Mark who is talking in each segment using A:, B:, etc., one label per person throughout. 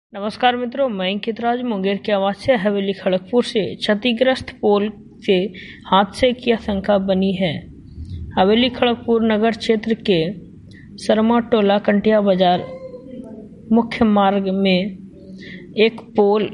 A: नमस्कार मित्रों, मैं अंकित राज मुंगेर की आवाज से हवेली खड़गपुर से क्षतिग्रस्त पोल से हादसे की आशंका बनी है। हवेली खड़गपुर नगर क्षेत्र के शर्मा टोला कंटिया बाजार मुख्य मार्ग में एक पोल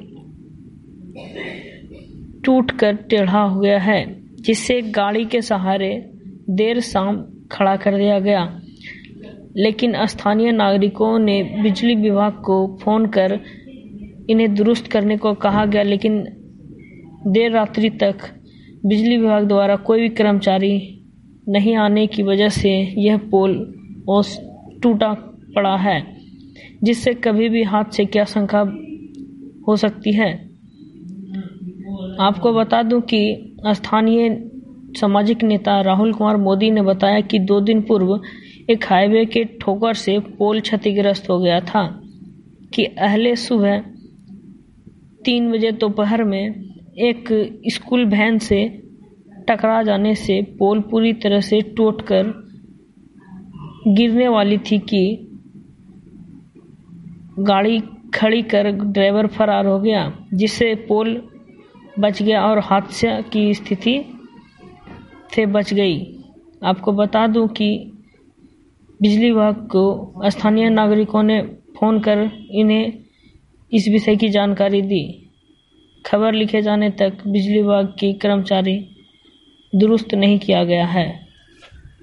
A: टूटकर टेढ़ा हो गया है, जिससे गाड़ी के सहारे देर शाम खड़ा कर दिया गया। लेकिन स्थानीय नागरिकों ने बिजली विभाग को फोन कर इन्हें दुरुस्त करने को कहा गया, लेकिन देर रात्रि तक बिजली विभाग द्वारा कोई भी कर्मचारी नहीं आने की वजह से यह पोल टूटा पड़ा है, जिससे कभी भी हादसे की आशंका हो सकती है। आपको बता दूं कि स्थानीय सामाजिक नेता राहुल कुमार मोदी ने बताया कि 2 दिन पूर्व एक हाईवे के ठोकर से पोल क्षतिग्रस्त हो गया था कि अहले सुबह 3 बजे दोपहर में एक स्कूल वैन से टकरा जाने से पोल पूरी तरह से टूटकर गिरने वाली थी कि गाड़ी खड़ी कर ड्राइवर फरार हो गया, जिससे पोल बच गया और हादसे की स्थिति से बच गई। आपको बता दूं कि बिजली विभाग को स्थानीय नागरिकों ने फोन कर इन्हें इस विषय की जानकारी दी। खबर लिखे जाने तक बिजली विभाग की कर्मचारी दुरुस्त नहीं किया गया है।